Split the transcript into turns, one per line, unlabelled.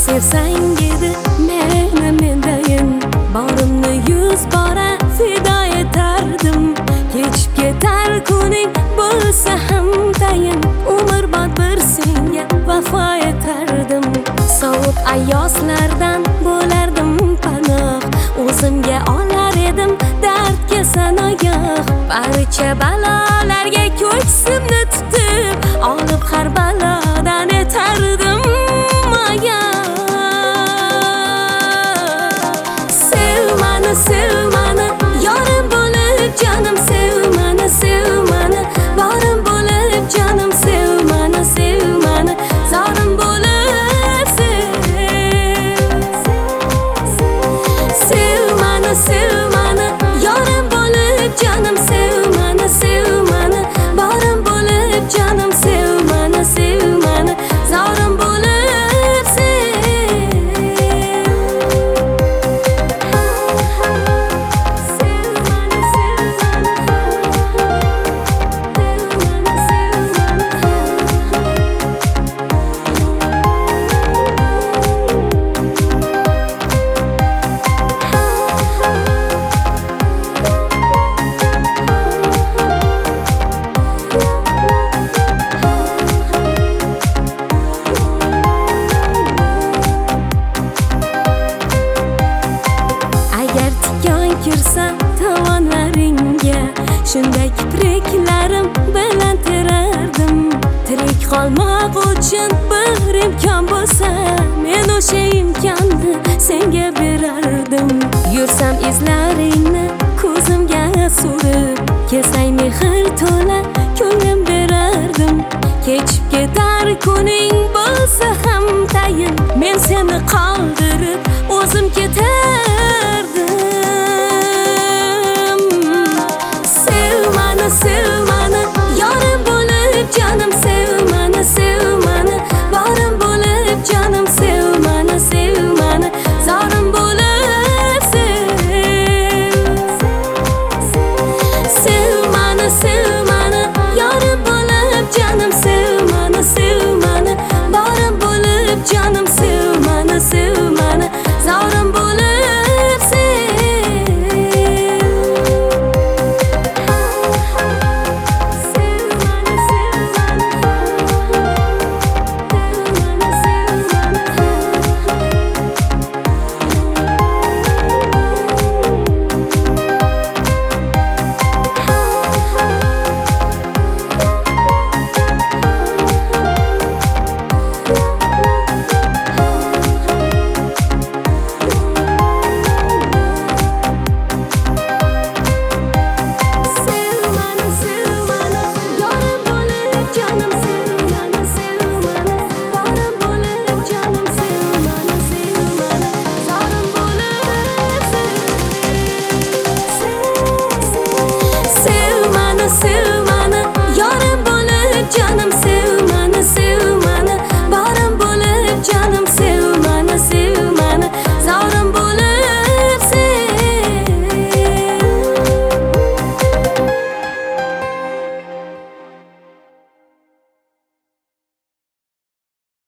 sevsang edi meni mendayin borimni 100 bora fido etardim. Kechib ketar kuning bo'lsa ham tayin umrbod bir senga vafo etardim. Sovuq ayozlardan bo'lardim panoh, o'zimga olar edim dardga sanoyoq. Barcha balolarga ko'ksimni tutib olib har balodan etardim oyoq. Sev mani yorim bo'lib jonim, sev mani borim bo'lib jonim, sev mani zorim bo'lib sev mani yorim bo'lib jonim, sev mani borim bo'lib jonim, sev mani zorim bo'lib kirsa tovonlaringga, shunday kipriklarim bilan terardim. Tirik qolmoq uchun bir imkon bo'lsa, men o'sha imkonni senga berardim. Yursam izlaringni ko'zimga surib, kesang mehr to'la ko'nglim berardim. Kechib ketar kuning bo'lsa ham tayin, men seni qoldirib